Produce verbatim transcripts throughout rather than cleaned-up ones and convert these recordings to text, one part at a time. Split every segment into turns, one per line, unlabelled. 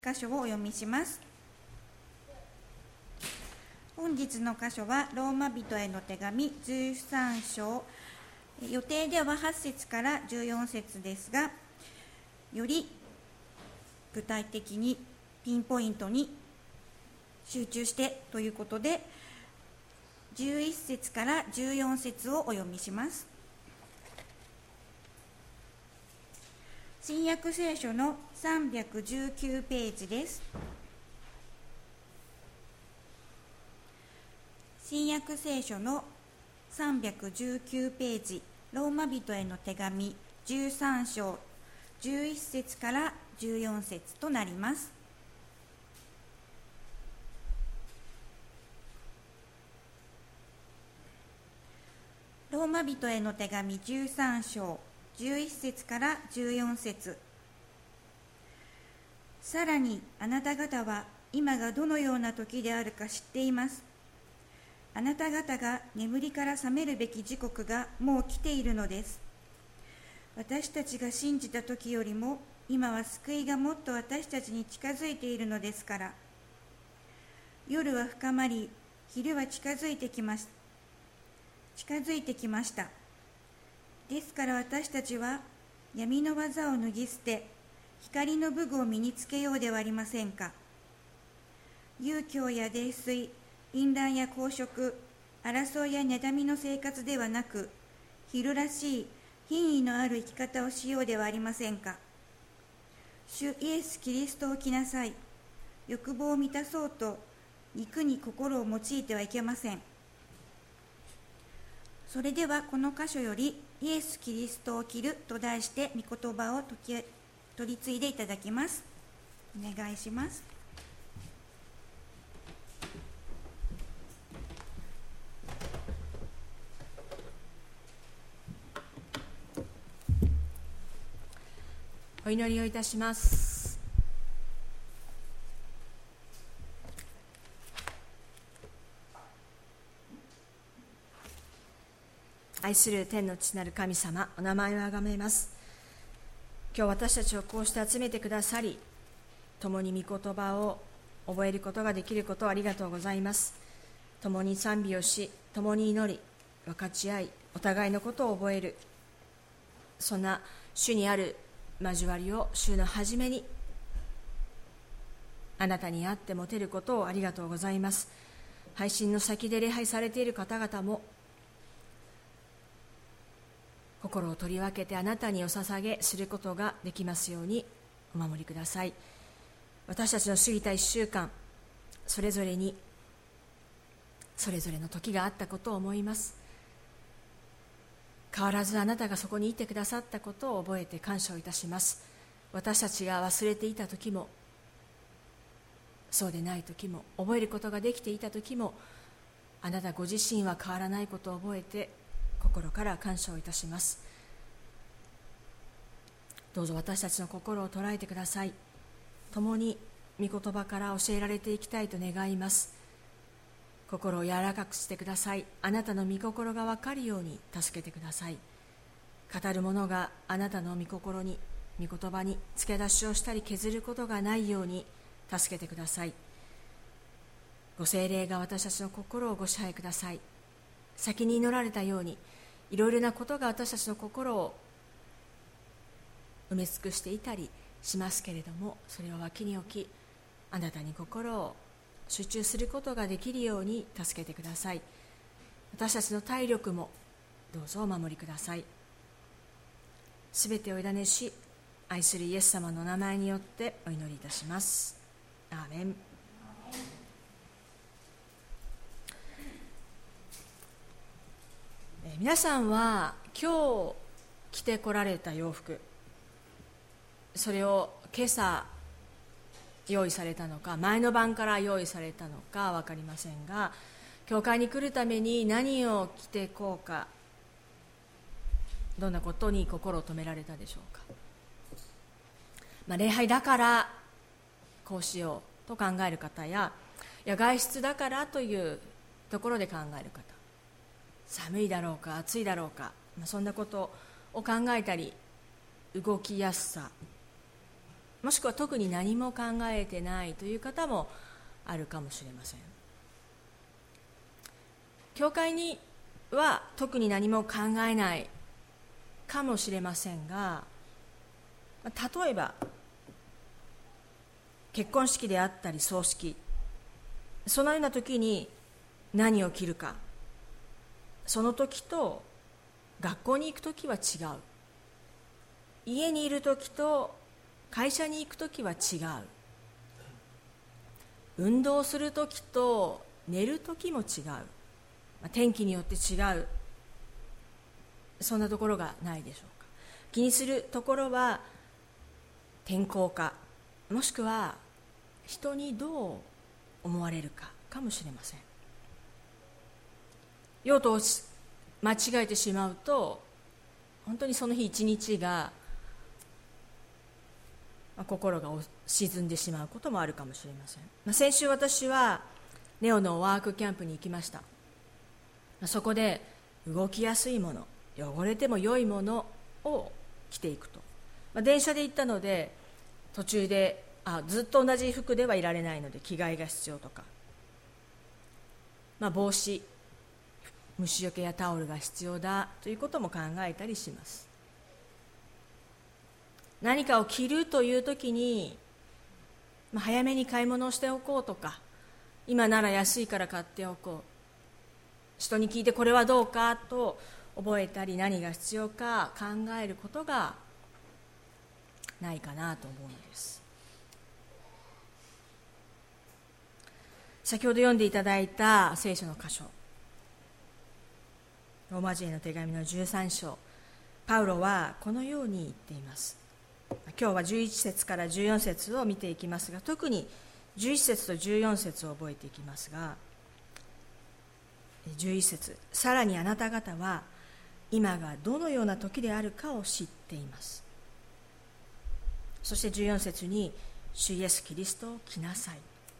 箇所をお読みします。本日の箇所はローマ人への手紙じゅうさん章、予定でははち節からじゅうよん節ですが、より具体的にピンポイントに集中してということで、じゅういち節からじゅうよん節をお読みします。新約聖書のさんびゃくじゅうきゅうページです。新約聖書のさんびゃくじゅうきゅうページ、ローマ人への手紙じゅうさん章じゅういち節からじゅうよん節となります。ローマ人への手紙じゅうさん章じゅういち節からじゅうよん節。さらにあなた方は今がどのような時であるか知っています。あなた方が眠りから覚めるべき時刻がもう来ているのです。私たちが信じた時よりも今は救いがもっと私たちに近づいているのですから。夜は深まり、昼は近づいてきまし近づいてきました。ですから私たちは闇の技を脱ぎ捨て、光の武具を身につけようではありませんか。遊興や泥酔、淫乱や公職、争いや妬みの生活ではなく、昼らしい品位のある生き方をしようではありませんか。主イエス・キリストを着なさい。欲望を満たそうと肉に心を用いてはいけません。それではこの箇所よりイエス・キリストを着ると題して御言葉を取り継いでいただきます。お願いします。
お祈りをいたします。愛する天の父なる神様、お名前をあがめます。今日私たちをこうして集めてくださり、共に御言葉を覚えることができることをありがとうございます。共に賛美をし、共に祈り、分かち合い、お互いのことを覚える、そんな主にある交わりを週の初めにあなたに会って持てることをありがとうございます。配信の先で礼拝されている方々も心を取り分けてあなたにお捧げすることができますようにお守りください。私たちの過ぎた一週間、それぞれにそれぞれの時があったことを思います。変わらずあなたがそこにいてくださったことを覚えて感謝をいたします。私たちが忘れていた時も、そうでない時も、覚えることができていた時も、あなたご自身は変わらないことを覚えて心から感謝をいたします。どうぞ私たちの心を捉えてください。共に御言葉から教えられていきたいと願います。心を柔らかくしてください。あなたの御心が分かるように助けてください。語る者があなたの御心に、御言葉に付け出しをしたり削ることがないように助けてください。ご聖霊が私たちの心をご支配ください。先に祈られたように、いろいろなことが私たちの心を埋め尽くしていたりしますけれども、それを脇に置き、あなたに心を集中することができるように助けてください。私たちの体力もどうぞお守りください。すべてを委ねし、愛するイエス様の名前によってお祈りいたします。アーメン。え皆さんは今日着てこられた洋服、それを今朝用意されたのか、前の晩から用意されたのか分かりませんが、教会に来るために何を着てこうか、どんなことに心を止められたでしょうか。まあ、礼拝だからこうしようと考える方や、いや外出だからというところで考える方、寒いだろうか暑いだろうか、まあ、そんなことを考えたり、動きやすさ、 もしくは特に何も考えてないという方もあるかもしれません。教会には特に何も考えないかもしれませんが、例えば結婚式であったり葬式、そのような時に何を着るか、その時と学校に行く時は違う、家にいる時と会社に行く時は違う、運動する時と寝る時も違う、天気によって違う、そんなところがないでしょうか。気にするところは天候か、もしくは人にどう思われるかかもしれません。用途を間違えてしまうと、本当にその日一日が心が沈んでしまうこともあるかもしれません。先週私はネオのワークキャンプに行きました。そこで動きやすいもの、汚れても良いものを着ていくと、まあ、電車で行ったので途中であずっと同じ服ではいられないので着替えが必要とか、まあ、帽子、虫除けやタオルが必要だということも考えたりします。何かを着るという時に、まあ、早めに買い物をしておこうとか、今なら安いから買っておこう、人に聞いてこれはどうかと覚えたり、何が必要か考えることがないかなと思うのです。先ほど読んでいただいた聖書の箇所、ローマ人への手紙のじゅうさん章、パウロはこのように言っています。今日はじゅういち節からじゅうよん節を見ていきますが、特にじゅういち節とじゅうよん節を覚えていきますが、じゅういち節、さらにあなた方は今がどのような時であるかを知っています。そしてじゅうよん節に、主イエスキリストを着なさい。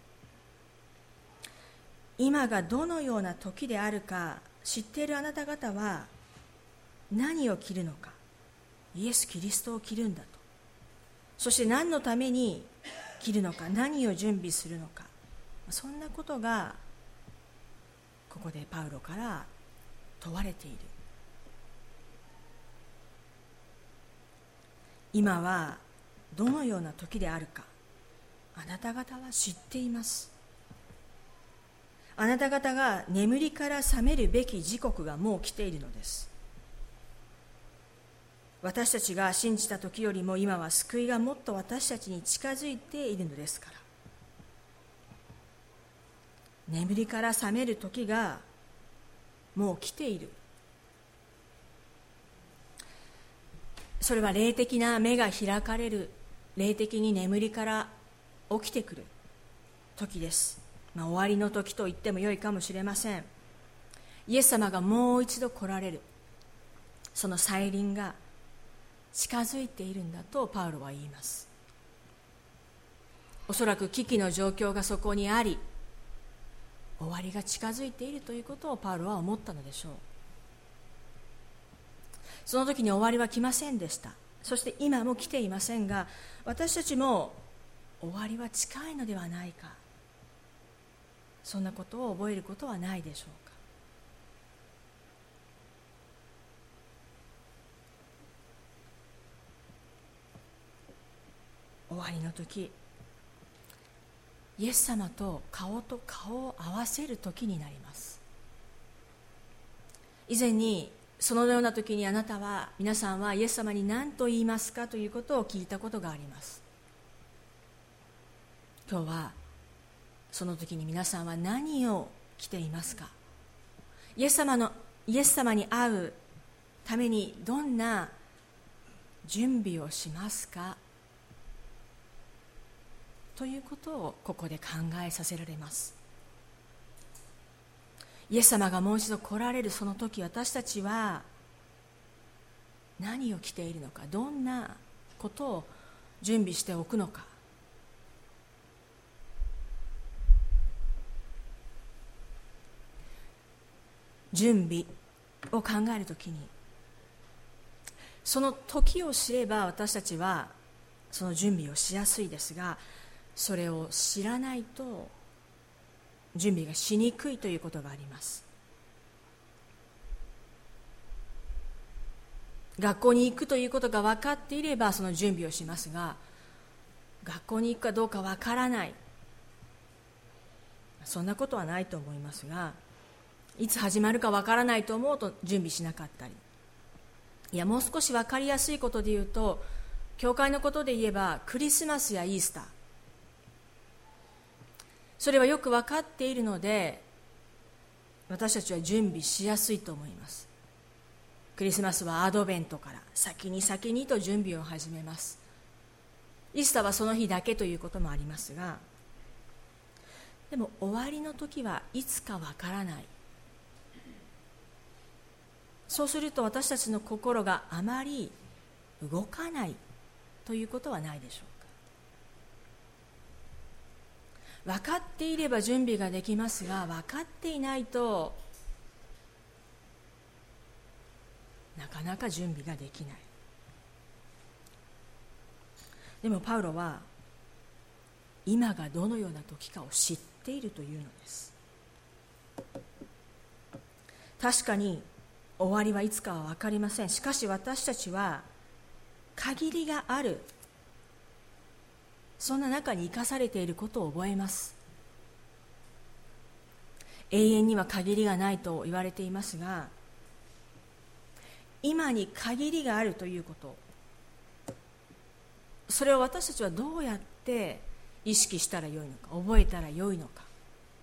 今がどのような時であるか知っているあなた方は何を着るのか、イエス・キリストを着るんだと。そして何のために着るのか、何を準備するのか、そんなことがここでパウロから問われている。今はどのような時であるか、あなた方は知っています。あなた方が眠りから覚めるべき時刻がもう来ているのです。私たちが信じた時よりも今は救いがもっと私たちに近づいているのですから。眠りから覚める時がもう来ている。それは霊的な目が開かれる、霊的に眠りから起きてくる時です。まあ、終わりの時と言ってもよいかもしれません。イエス様がもう一度来られる、その再臨が近づいているんだとパウロは言います。おそらく危機の状況がそこにあり、終わりが近づいているということをパウロは思ったのでしょう。その時に終わりは来ませんでした。そして今も来ていませんが、私たちも終わりは近いのではないか、そんなことを覚えることはないでしょうか。終わりの時、イエス様と顔と顔を合わせる時になります。以前にそのような時にあなたは、皆さんはイエス様に何と言いますかということを聞いたことがあります。今日はその時に皆さんは何を着ていますか。イエス様のイエス様に会うためにどんな準備をしますかということをここで考えさせられます。イエス様がもう一度来られるその時、私たちは何を着ているのか、どんなことを準備しておくのか。準備を考えるときに、その時を知れば私たちはその準備をしやすいですが、それを知らないと準備がしにくいということがあります。学校に行くということが分かっていればその準備をしますが、学校に行くかどうか分からない、そんなことはないと思いますが、いつ始まるか分からないと思うと準備しなかったり、いやもう少し分かりやすいことで言うと、教会のことで言えばクリスマスやイースター、それはよく分かっているので私たちは準備しやすいと思います。クリスマスはアドベントから先に先にと準備を始めます。イースターはその日だけということもありますが、でも終わりの時はいつかわからない。そうすると私たちの心があまり動かないということはないでしょうか。分かっていれば準備ができますが、分かっていないとなかなか準備ができない。でもパウロは今がどのような時かを知っているというのです。確かに終わりはいつかは分かりません。しかし私たちは限りがある、そんな中に生かされていることを覚えます。永遠には限りがないと言われていますが、今に限りがあるということ、それを私たちはどうやって意識したらよいのか、覚えたらよいのか。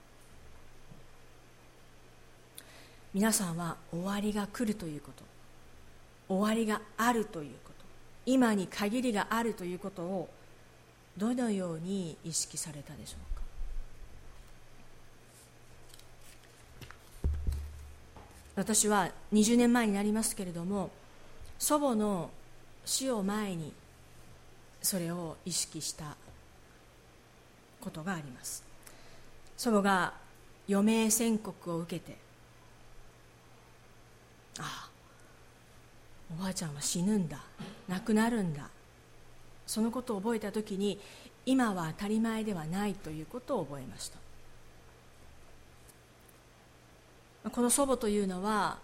皆さんは終わりが来るということ、終わりがあるということ、今に限りがあるということをどのように意識されたでしょうか。私はにじゅうねんまえになりますけれども、祖母の死を前にそれを意識したことがあります。祖母が余命宣告を受けて、ああ、おばあちゃんは死ぬんだ、亡くなるんだ、そのことを覚えたときに、今は当たり前ではないということを覚えました。この祖母というのは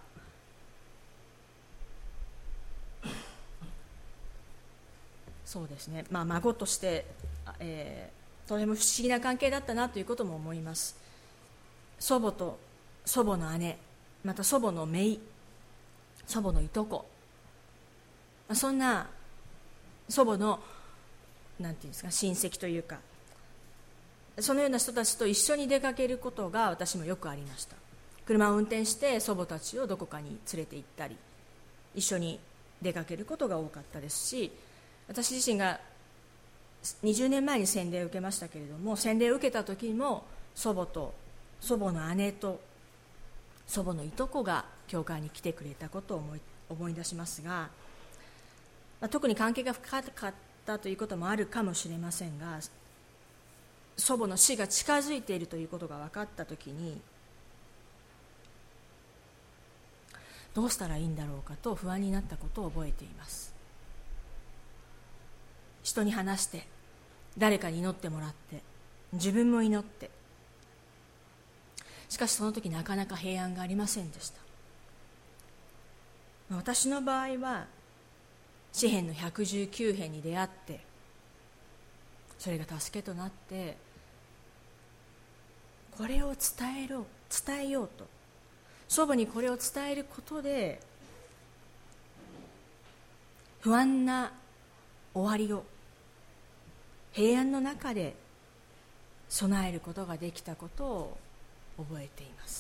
そうですね、まあ、孫として、えー、とても不思議な関係だったなということも思います。祖母と祖母の姉、また祖母の姪、祖母のいとこ、そんな祖母のなんていうんですか、親戚というか、そのような人たちと一緒に出かけることが私もよくありました。車を運転して祖母たちをどこかに連れて行ったり、一緒に出かけることが多かったですし、私自身がにじゅうねんまえに洗礼を受けましたけれども、洗礼を受けた時も祖母と祖母の姉と祖母のいとこが教会に来てくれたことを思い、思い出しますが、まあ、特に関係が深かったということもあるかもしれませんが、祖母の死が近づいているということが分かった時に、どうしたらいいんだろうかと不安になったことを覚えています。人に話して、誰かに祈ってもらって、自分も祈って、しかしその時なかなか平安がありませんでした。私の場合は詩編のひゃくじゅうきゅう編に出会って、それが助けとなって、これを伝えろ伝えようと、祖母にこれを伝えることで不安な終わりを平安の中で備えることができたことを覚えています。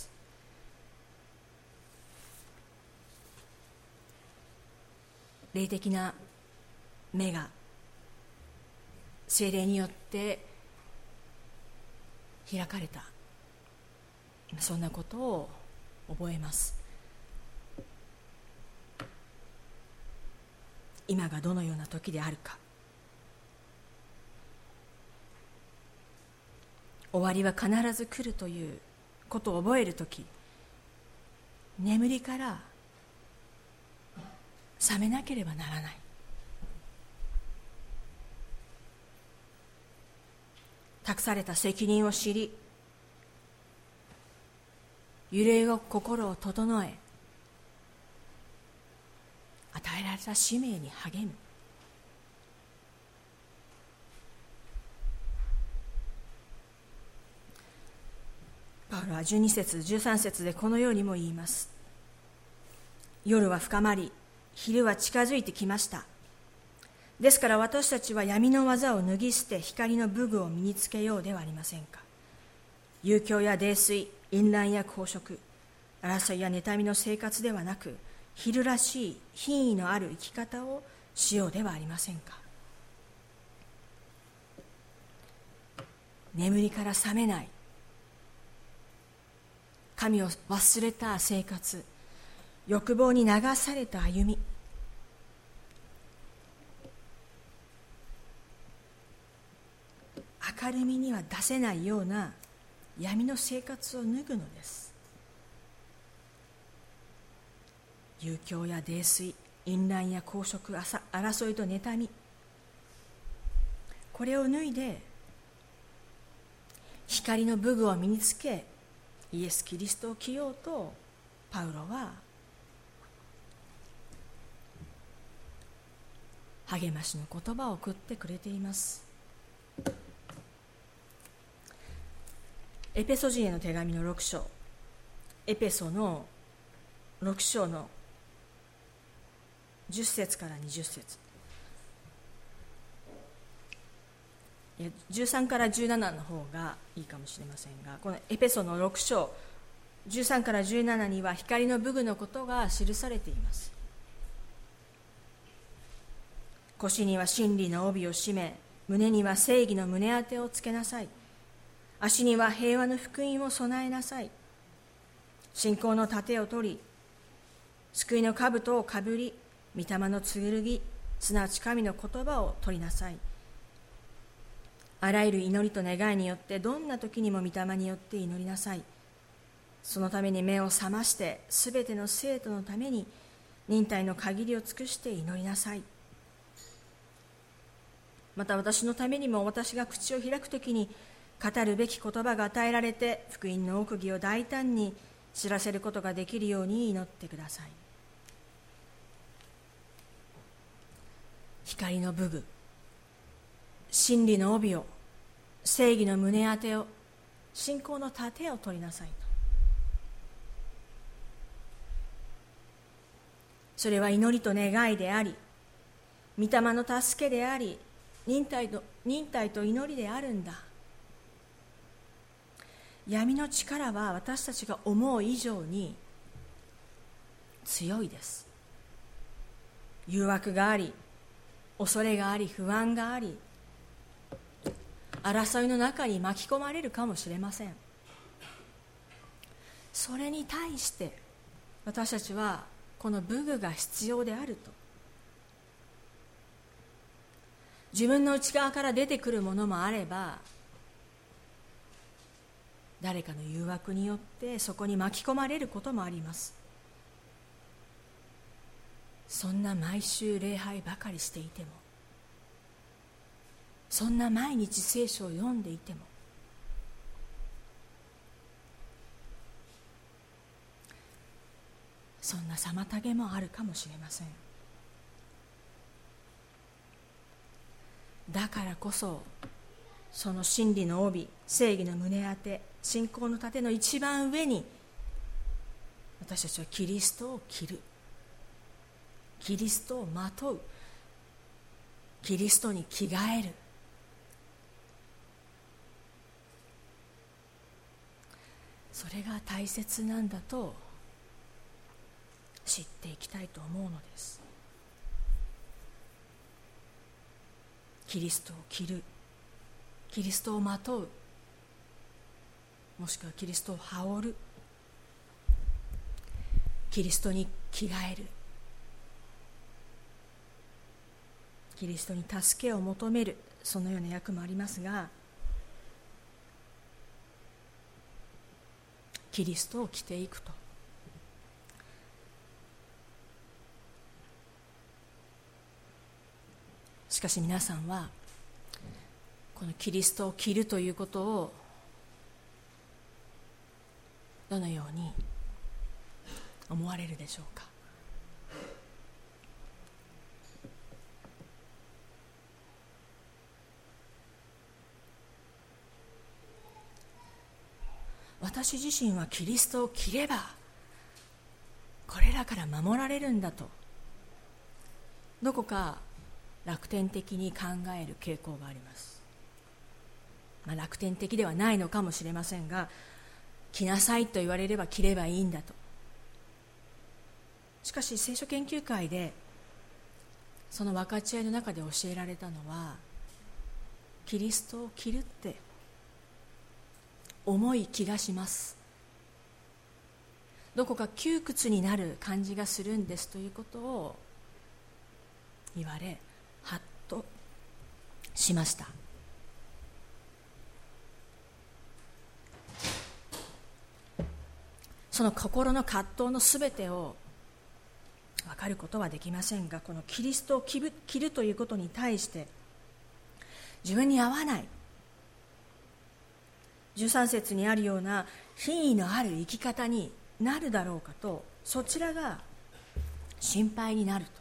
霊的な目が聖霊によって開かれた、そんなことを覚えます。今がどのような時であるか、終わりは必ず来るということを覚えるとき、眠りから覚めなければならない。 託された責任を知り、揺れ動く心を整え、与えられた使命に励む。パウロはじゅうに節じゅうさん節でこのようにも言います。夜は深まり、昼は近づいてきました。ですから私たちは闇の技を脱ぎ捨て、光の武具を身につけようではありませんか。遊興や泥酔、淫乱や公職、争いや妬みの生活ではなく、昼らしい品位のある生き方をしようではありませんか。眠りから覚めない、神を忘れた生活、欲望に流された歩み、明るみには出せないような闇の生活を脱ぐのです。遊興や泥酔、淫乱や公職、争いと妬み、これを脱いで光の武具を身につけ、イエス・キリストを着ようとパウロは励ましの言葉を送ってくれています。エペソ人への手紙のろく章、エペソのろく章のじゅっ節からにじゅっ節、いやじゅうさんからじゅうななの方がいいかもしれませんが、このエペソのろく章じゅうさんからじゅうななには光の武具のことが記されています。腰には真理の帯を締め、胸には正義の胸当てをつけなさい。足には平和の福音を備えなさい。信仰の盾を取り、救いの兜をかぶり、御霊の剣、すなわち神の言葉を取りなさい。あらゆる祈りと願いによって、どんな時にも御霊によって祈りなさい。そのために目を覚まして、すべての生徒のために忍耐の限りを尽くして祈りなさい。また私のためにも、私が口を開くときに語るべき言葉が与えられて、福音の奥義を大胆に知らせることができるように祈ってください。光の武具、真理の帯を、正義の胸当てを、信仰の盾を取りなさいと。それは祈りと願いであり、御霊の助けであり、忍耐と、忍耐と祈りであるんだ。闇の力は私たちが思う以上に強いです。誘惑があり、恐れがあり、不安があり、争いの中に巻き込まれるかもしれません。それに対して私たちはこの武具が必要であると。自分の内側から出てくるものもあれば、誰かの誘惑によってそこに巻き込まれることもあります。そんな毎週礼拝ばかりしていても、そんな毎日聖書を読んでいても、そんな妨げもあるかもしれません。だからこそ、その真理の帯、正義の胸当て、信仰の盾の一番上に、私たちはキリストを着る、キリストをまとう、キリストに着替える。それが大切なんだと知っていきたいと思うのです。キリストを着る、キリストをまとう、もしくはキリストを羽織る、キリストに着替える、キリストに助けを求める、そのような役もありますが、キリストを着ていくと。しかし皆さんはこのキリストを着るということをどのように思われるでしょうか。私自身はキリストを着ればこれらから守られるんだと、どこか楽天的に考える傾向があります。まあ、楽天的ではないのかもしれませんが、着なさいと言われれば着ればいいんだと。しかし聖書研究会でその分かち合いの中で教えられたのは、キリストを着るって重い気がします、どこか窮屈になる感じがするんですということを言われ、ハッとしました。その心の葛藤のすべてを分かることはできませんが、このキリストを着る、着るということに対して自分に合わない、じゅうさん節にあるような品位のある生き方になるだろうかと、そちらが心配になると。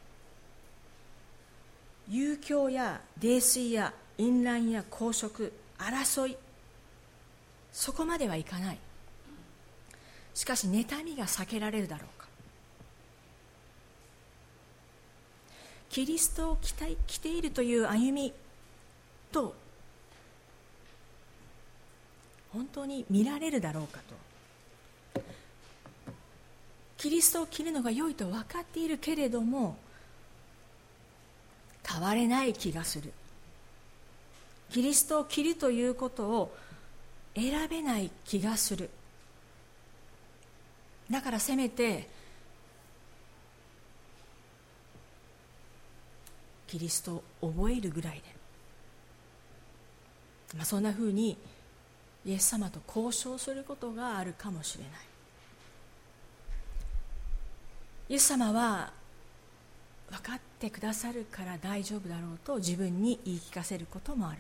遊興や泥酔や淫乱や公職、争い、そこまではいかない。しかし妬みが避けられるだろうか。キリストを着て、着ているという歩みと本当に見られるだろうかと。キリストを着るのが良いと分かっているけれども変われない気がする。キリストを着るということを選べない気がする。だからせめてキリストを覚えるぐらいで、まあ、そんなふうにイエス様と交渉することがあるかもしれない。イエス様は分かってくださるから大丈夫だろうと自分に言い聞かせることもある。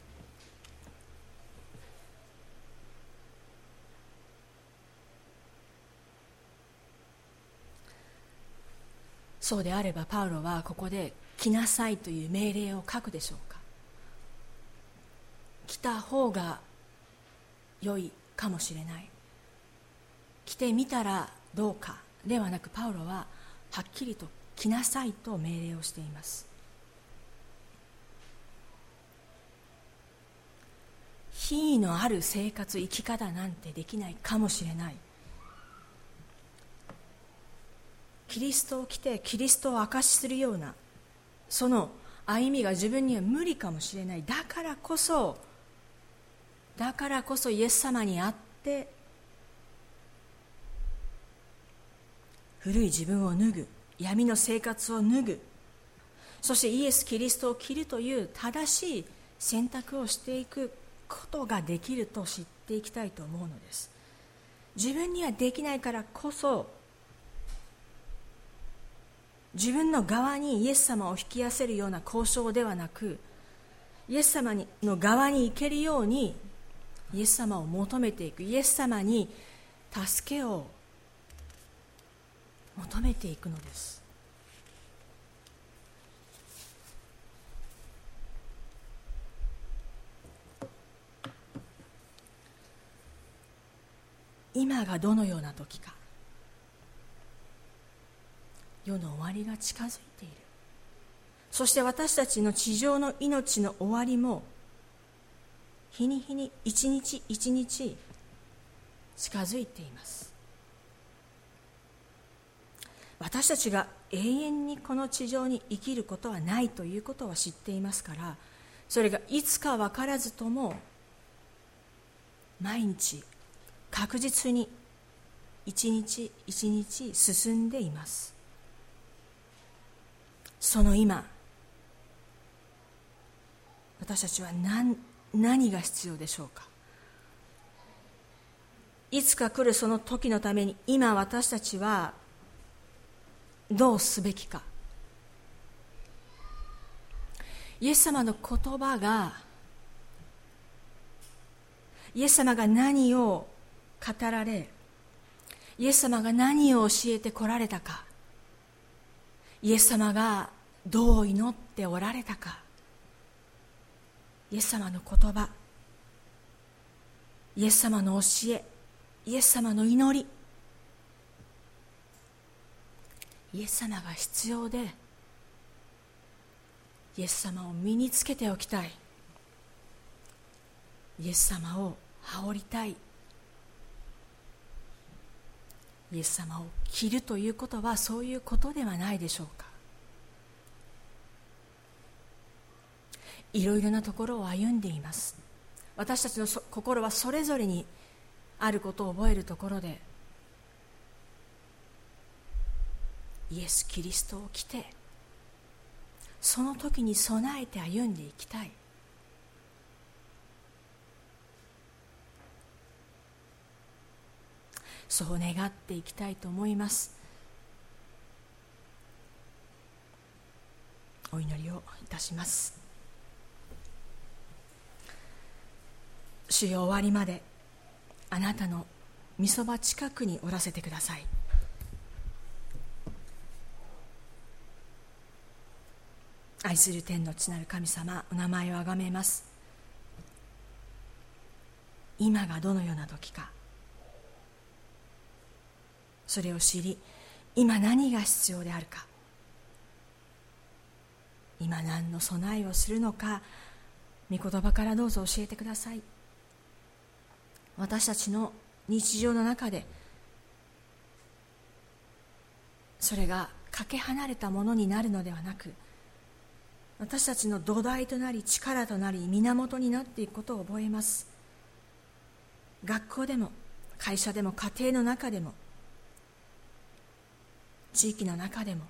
そうであればパウロはここで着なさいという命令を書くでしょうか。着た方が良いかもしれない、着てみたらどうかではなく、パウロははっきりと着なさいと命令をしています。品位のある生活、生き方なんてできないかもしれない。キリストを着てキリストを証しするようなその歩みが自分には無理かもしれない。だからこそだからこそイエス様に会って古い自分を脱ぐ、闇の生活を脱ぐ、そしてイエス・キリストを着るという正しい選択をしていくことができると知っていきたいと思うのです。自分にはできないからこそ、自分の側にイエス様を引き寄せるような交渉ではなく、イエス様の側に行けるようにイエス様を求めていく、イエス様に助けを求めていくのです。今がどのような時か、世の終わりが近づいている。そして私たちの地上の命の終わりも日に日に一日一日近づいています。私たちが永遠にこの地上に生きることはないということは知っていますから、それがいつか分からずとも毎日確実に一日一日進んでいます。その今、私たちは 何, 何が必要でしょうか。いつか来るその時のために今私たちはどうすべきか。イエス様の言葉がイエス様が何を語られ、イエス様が何を教えてこられたか、イエス様がどう祈っておられたか、イエス様の言葉、イエス様の教え、イエス様の祈り、イエス様が必要で、イエス様を身につけておきたい、イエス様を羽織りたい。イエス様を着るということはそういうことではないでしょうか。いろいろなところを歩んでいます。私たちの心はそれぞれにあることを覚えるところで、イエス・キリストを着て、その時に備えて歩んでいきたい。そう願っていきたいと思います。お祈りをいたします。主よ、終わりまであなたの御そば近くにおらせてください。愛する天の父なる神様、お名前をあがめます。今がどのような時か、それを知り、今何が必要であるか、今何の備えをするのか、御言葉からどうぞ教えてください。私たちの日常の中でそれがかけ離れたものになるのではなく、私たちの土台となり力となり源になっていくことを覚えます。学校でも会社でも家庭の中でも地域の中でも、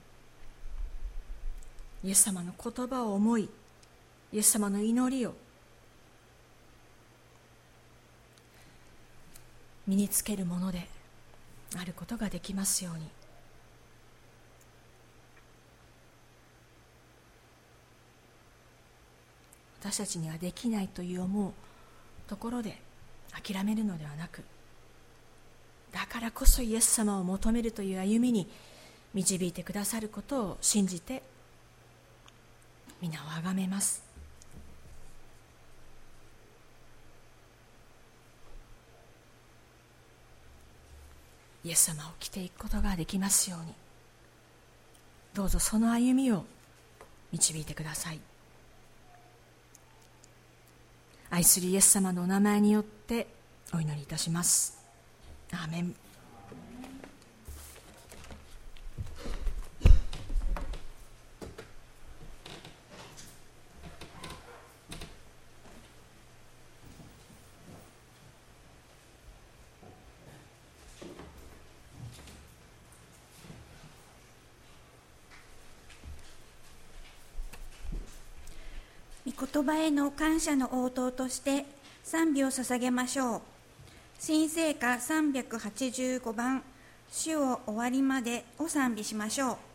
イエス様の言葉を思い、イエス様の祈りを身につけるものであることができますように。私たちにはできないという思うところで諦めるのではなく、だからこそイエス様を求めるという歩みに導いてくださることを信じて皆をあがめます。イエス様を着ていくことができますように、どうぞその歩みを導いてください。愛するイエス様のお名前によってお祈りいたします。アーメン。
御言葉への感謝の応答として賛美を捧げましょう。新聖歌さんびゃくはちじゅうごばん、主を終わりまでを賛美しましょう。